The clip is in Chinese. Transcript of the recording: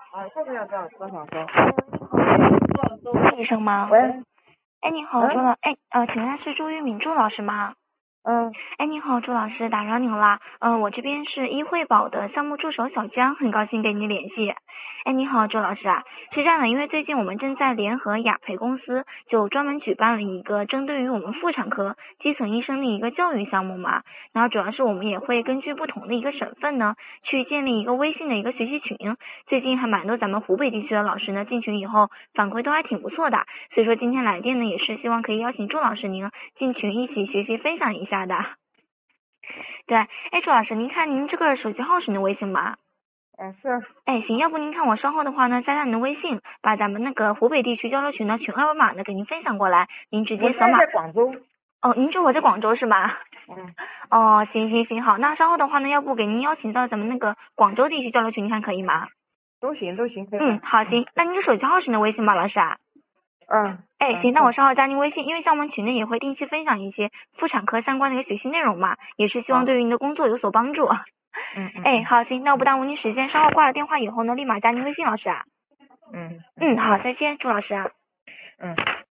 这个要多少收？ 医生吗？ 喂， 哎，你好，朱老，请问是朱玉敏朱老师吗？哎，你好，朱老师，打扰您了。我这边是医惠保的项目助手小江，很高兴跟你联系。哎，你好，朱老师啊，是这样的，因为最近我们正在联合雅培公司，就专门举办了一个针对于我们妇产科基层医生的一个教育项目嘛。然后主要是我们也会根据不同的一个省份呢，去建立一个微信的一个学习群。最近还蛮多咱们湖北地区的老师呢进群以后反馈都还挺不错的，所以说今天来电呢也是希望可以邀请朱老师您进群一起学习分享一下的。对，哎，朱老师，您看您这个手机号是您的微信吗？ 是。 哎，行，要不您看我稍后的话呢，加您的微信，把咱们那个湖北地区交流群的群二维码呢给您分享过来，您直接扫码。 我在广州。 哦，您说我在广州是吗？哦，行，好，那稍后的话呢，要不给您邀请到咱们那个广州地区交流群，你看可以吗？ 都行，可以。 好，行，那您的手机号是您的微信吗，老师啊？行，那我稍后加您微信，因为像我们群内也会定期分享一些妇产科相关的一个学习内容嘛，也是希望对于您的工作有所帮助。好，行，那我不耽误您时间，稍后挂了电话以后呢，立马加您微信，老师啊。好，再见，朱老师啊。